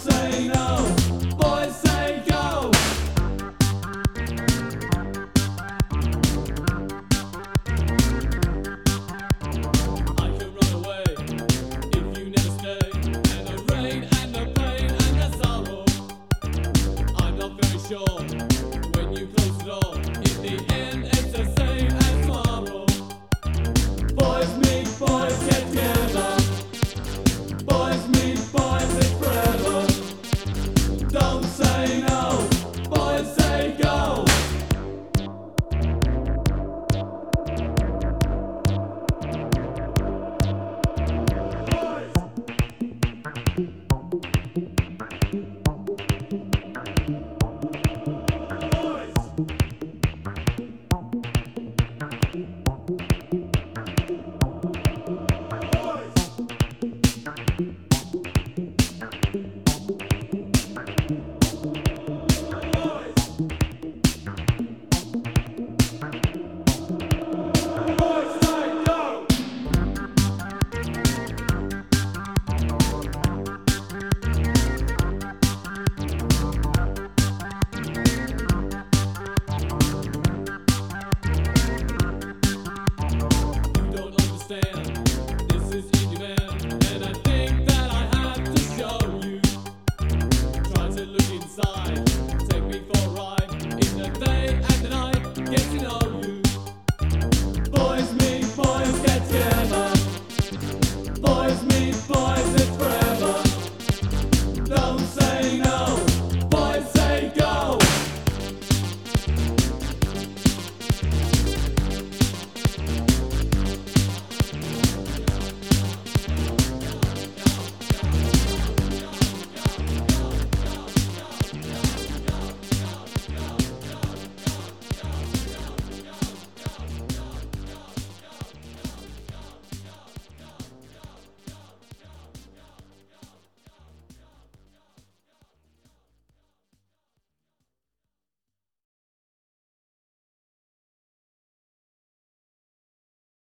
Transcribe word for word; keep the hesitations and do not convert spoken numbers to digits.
say no, boys say go. I can run away if you never stay, and the rain and the pain and the sorrow. I'm not very sure when you close the door. In the end, it's the same as tomorrow. Boys meet boys, get together. Boys meet boys, it's forever. Don't say no, boys say go. This is Indie Man, and I think that I have to show you. Try to look inside, take me for a ride in the day and the night, get to know you. Boys meet boys, get together. Boys meet boys, it's forever. Don't say